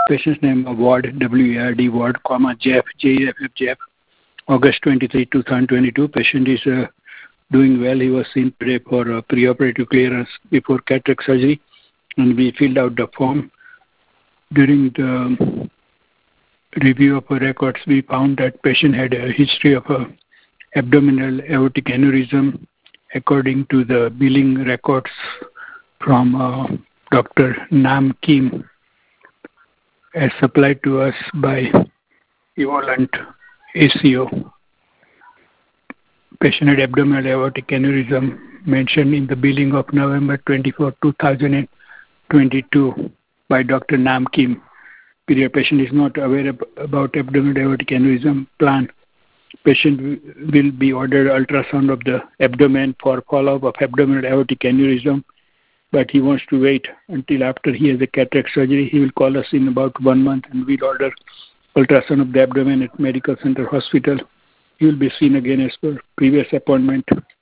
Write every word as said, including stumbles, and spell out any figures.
Patient's name of Ward, W A R D Ward, comma, J F, J F F, J F, August twenty-third, two thousand twenty-two. Patient is uh, doing well. He was seen today for uh, preoperative clearance before cataract surgery, and we filled out the form. During the review of records, we found that patient had a history of a abdominal aortic aneurysm according to the billing records from uh, Doctor Nam Kim, as supplied to us by Evolent A C O. Patient had abdominal aortic aneurysm mentioned in the billing of November twenty-fourth, two thousand twenty-two by Doctor Nam Kim. Period. Patient is not aware of, about abdominal aortic aneurysm plan. Patient will be ordered ultrasound of the abdomen for follow-up of abdominal aortic aneurysm, but he wants to wait until after he has a cataract surgery. He will call us in about one month and we'll order ultrasound of the abdomen at Medical Center Hospital. He will be seen again as per previous appointment.